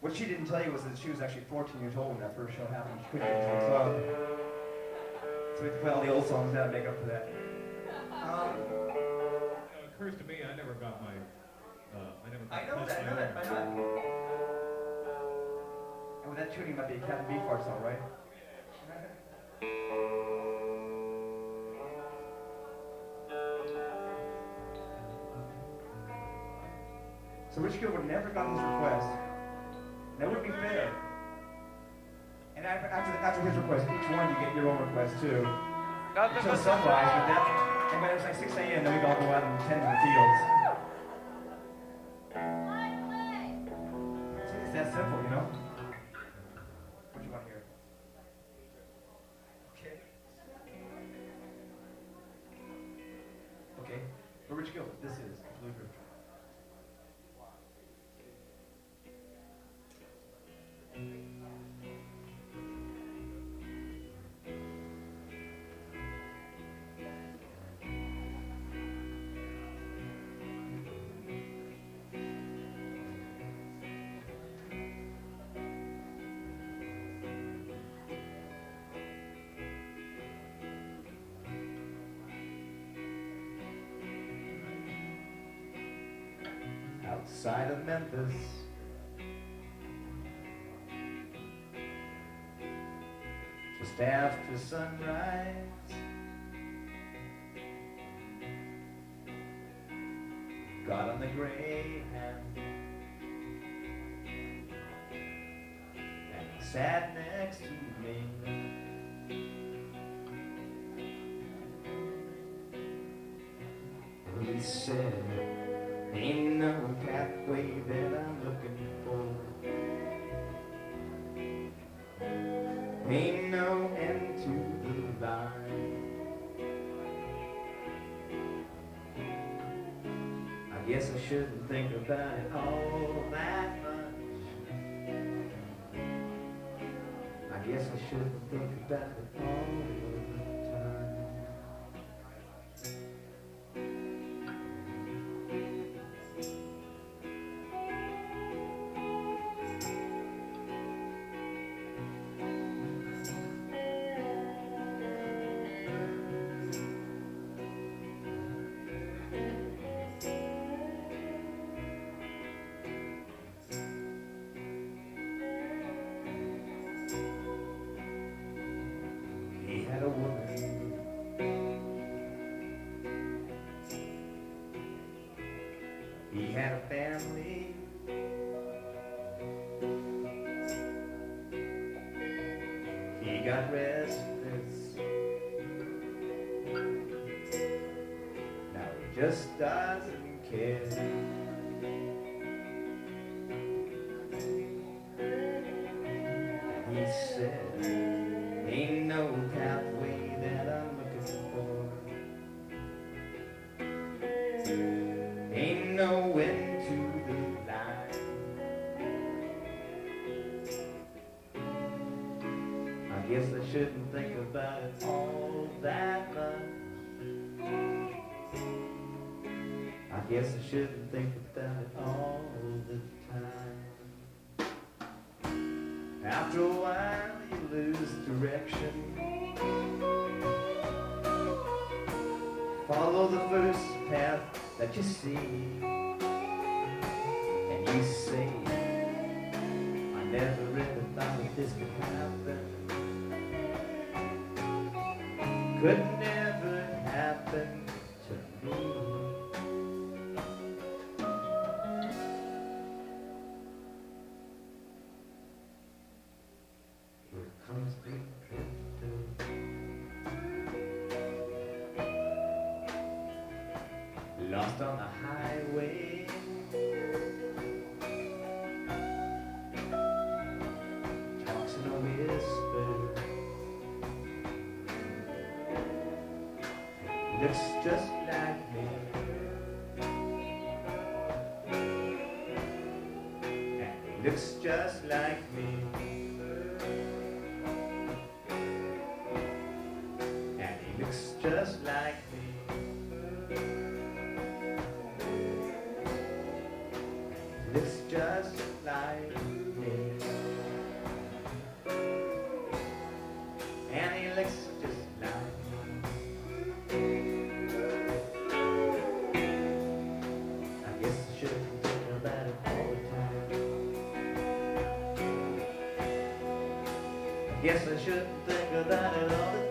What she didn't tell you was that she was actually 14 years old when that first show happened. She couldn't get into the club. So we had to play all the old songs now to make up for that. It occurs to me, I never got my. I know that. And with that tuning, might be a Captain Beefheart song, right? So Rich Gill would never got his request. That wouldn't be fair. And after his request, each one you get your own request too. Until sunrise, but then, and when it was like 6 a.m., then we'd all go out and tend to the fields. It's that simple, you know? What do you want to hear? Okay. Okay. For Rich Gill, this is Blue Group. Outside of Memphis, just after sunrise, got on the Greyhound and he sat next to me. He said, ain't no pathway that I'm looking for. Ain't no end to the line. I guess I shouldn't think about it all that much. I guess I shouldn't think about it all the time. He had a woman, he had a family, he got restless, now he just doesn't care. He said, ain't no pathway that I'm looking for. Ain't no end to the line. I guess I shouldn't think about it all that much. I guess I shouldn't think about it all the time. After a while you lose direction. Follow the first path that you see, and you say, I never ever thought that this could happen. Could never happen to me. Here comes the drifter, lost on the highway, talks in a whisper, looks just like me, and he looks just like me, and he looks just like me. Looks just like me. Guess I shouldn't think about it all the